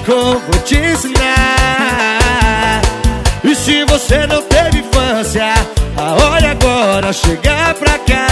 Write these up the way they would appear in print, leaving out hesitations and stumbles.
brincou, vou te ensinar. E se você não teve infância, a hora agora chegar pra cá.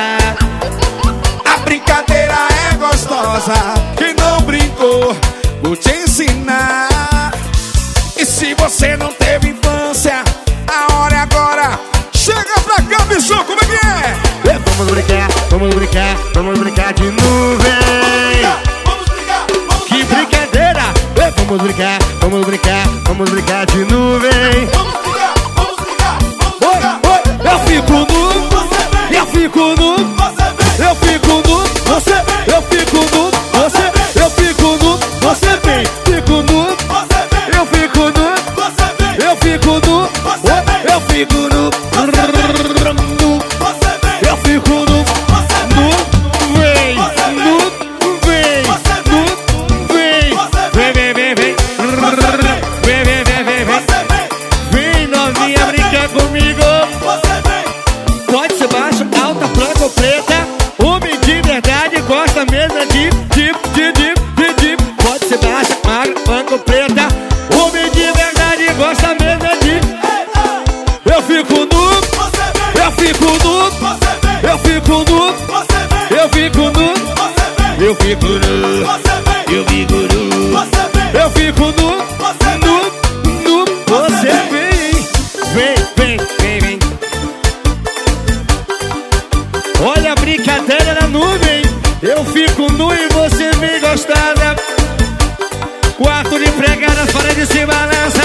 A brincadeira é gostosa, quem não brincou, vou te ensinar. E se você não teve infância, a hora é agora. Chega pra cá, bicho, como é que é? Vamos brincar, vamos brincar, vamos brincar de nuvem. Vamos brincar, que brincadeira! Vamos brincar, vamos brincar, vamos brincar de nuvem. Vamos brincar, vamos brincar, vamos brincar. Oi, eu fico nu, eu fico nu, eu fico nu, você, eu fico nu, você, eu fico nu, você vem, fico nu, eu fico nu, eu fico nu, eu fico nu, eu fico nu, vem, vem novinha brincar comigo. Pode ser baixo, alta, branca ou preta. Homem de verdade gosta mesmo de pode ser baixa, magra, branca ou preta. Homem de verdade gosta mesmo de. Eu fico nu, eu fico nu, eu fico nu, eu fico nu, eu fico nu, eu fico nu, eu fico nu, nu, você vem. Olha a brincadeira na nuvem. Eu fico nu e você vem gostosa. Quarto de empregada, fora de se balança.